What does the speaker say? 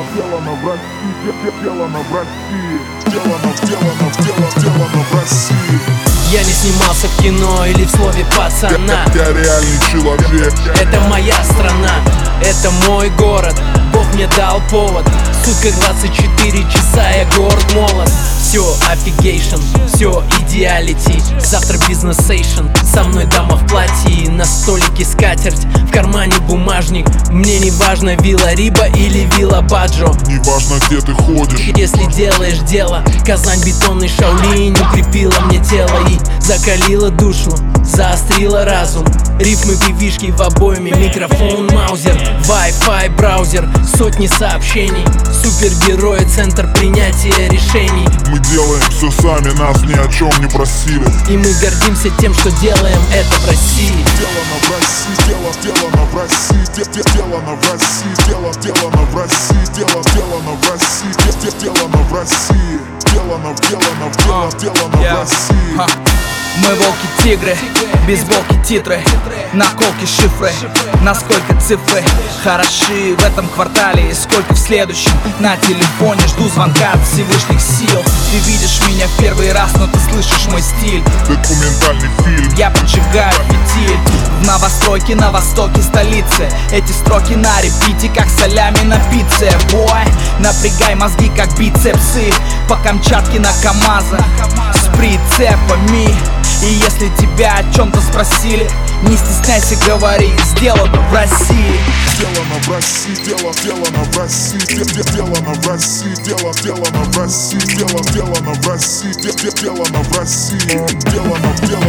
сделано в России, сделано в России, сделано в России. Я не снимался в кино или в слове пацана. Я реальный человек. Это моя страна, это мой город. Бог мне дал повод. Сутка 24 часа, я горд, молод. Все офигейшн, все идеалити. Завтра бизнесейшн. Со мной дама в платье, на столике скатерть, в кармане бумажник. Мне не важно, вилла Риба или вилла Баджо. Не важно, где ты ходишь, если делаешь дело. Казань бетонный Шаолинь укрепила мне тело и закалила душу, заострила разум. Рифмы, пивишки в обойме, микрофон, маузер, Wi-Fi, браузер, сотни сообщений. Супергерои, центр принятия решений. Мы делаем все сами, нас ни о чем не просили. И мы гордимся тем, что делаем это в России. Сделано в России, сделано в России, сделано в России, сделано в России, сделано в России, сделано в России, сделано в России. Мы волки-тигры, бейсболки, титры, наколки, шифры, насколько цифры хороши в этом квартале и сколько в следующем. На телефоне жду звонка от Всевышних сил. Ты видишь меня в первый раз, но ты слышишь мой стиль. Документальный фильм. Я поджигаю фитиль в новостройке на востоке столицы. Эти строки на репите, как солями на пицце. Бой, напрягай мозги, как бицепсы. По Камчатке на КамАЗах с прицепами. И если тебя о чем-то спросили, не стесняйся, говори, сделано в России. Сделано в России, сделано в России, сделано в России, сделано в России, сделано в России, сделано в России, сделано